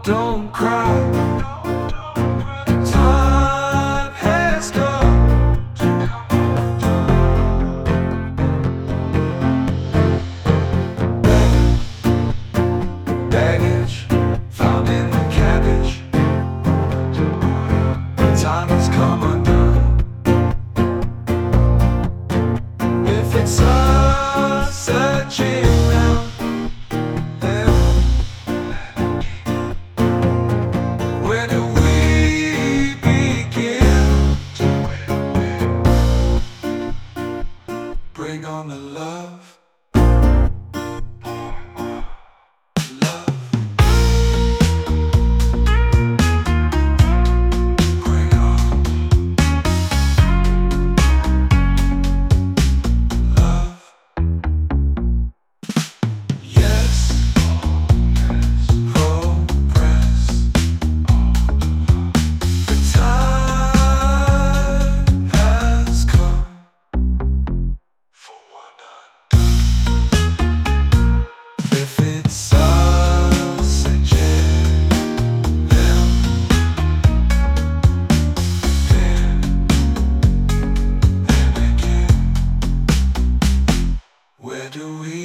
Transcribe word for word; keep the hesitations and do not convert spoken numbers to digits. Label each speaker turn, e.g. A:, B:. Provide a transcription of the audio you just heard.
A: don't cry. Time has come. Baggage found in the cabbage. Time has come undone. If it's us searching round, then where do we begin? Bring on the love. Where do we